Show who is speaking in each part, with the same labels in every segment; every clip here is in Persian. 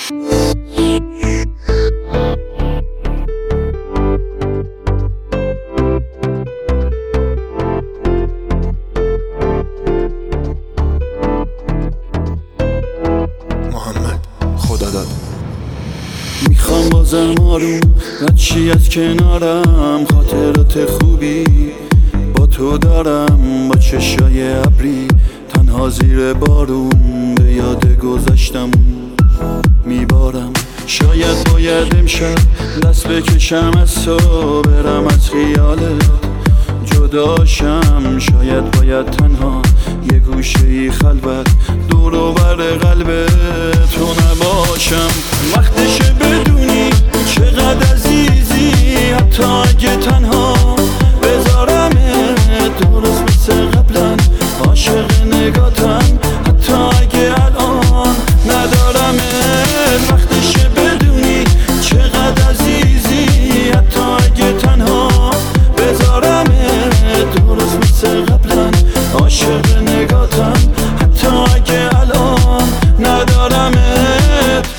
Speaker 1: میخوام بازم آروم ردشی از کنارم، خاطرات خوبی با تو دارم، با چشای ابری تنها زیر بارون به یاد گذشتم میبارم. شاید باید امشب دست بکشم از تو، برم از خیالت جداشم. شاید باید تنها یه گوشه‌ای خلوت دور و بر قلب تو نباشم. وقتشه بدونی چقدر عزیزی، حتی اگه تنها بذارمت درست مثل قبلا عاشق نگاتم، حتی اگه الان ندارمت. وقتشه بدونی چقدر عزیزی، حتی اگه تنها بذارمت درست مثل قبلا عاشق نگاتم، حتی اگه الان ندارمت.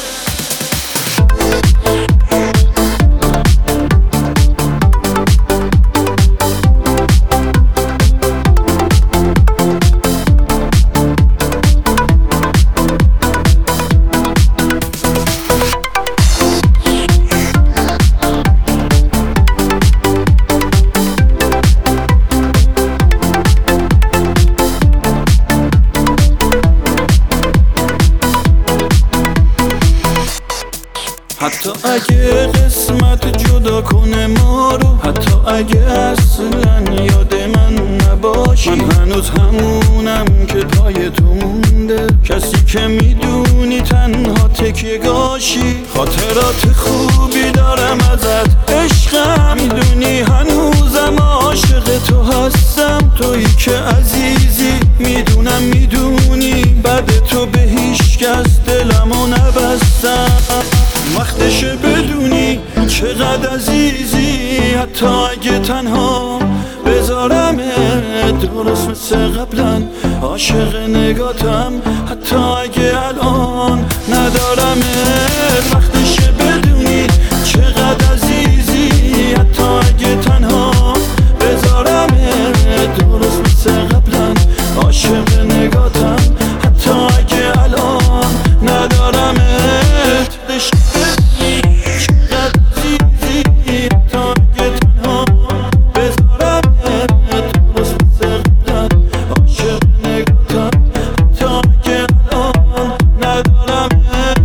Speaker 1: حتی اگه قسمت جدا کنه ما رو، حتی اگه اصلا یاد من نباشی، من هنوز همونم که پای تو مونده، کسی که میدونی تنها تکیه‌گاهی. خاطرات خوبی دارم ازت عشقم، میدونی هنوزم عاشق تو هستم. تویی که عزیزی میدونم، میدونی بعد تو به هیچ کس دلمو نبستم. وقتشه بدونی چقدر عزیزی، حتی اگه تنها بذارمت درست مثل قبلا عاشق نگاتم، حتی اگه الان ندارمت. وقتشه بدونی چقدر عزیزی، حتی اگه تنها بذارمت درست مثل قبلا عاشق نگاتم، حتی اگه الان ندارمت. عاشق نگاتم، حتی اگه الان ندارمت.